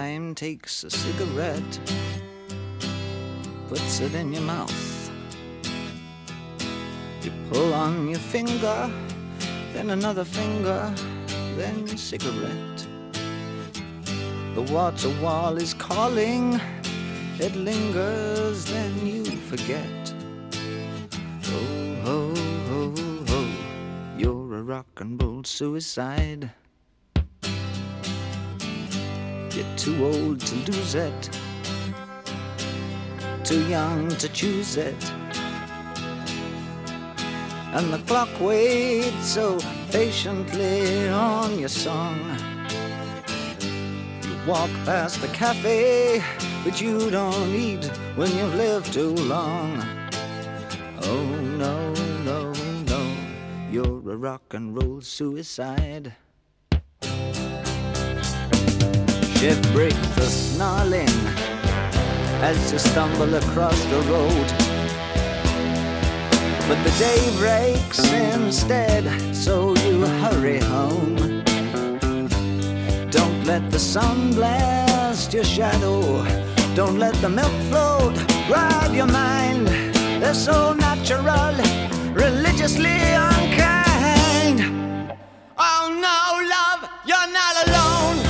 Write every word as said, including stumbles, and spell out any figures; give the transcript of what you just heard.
time takes a cigarette, puts it in your mouth. You pull on your finger, then another finger, then cigarette. The water wall is calling, it lingers, then you forget. Oh, ho, ho, ho, you're a rock and roll suicide. You're too old to lose it, too young to choose it. And the clock waits so patiently on your song. You walk past the cafe, but you don't eat when you've lived too long. Oh no, no, no, you're a rock and roll suicide. Ship breaks a snarling as you stumble across the road. But the day breaks instead, so you hurry home. Don't let the sun blast your shadow. Don't let the milk float rob your mind. They're so natural, religiously unkind. Oh no, love, you're not alone.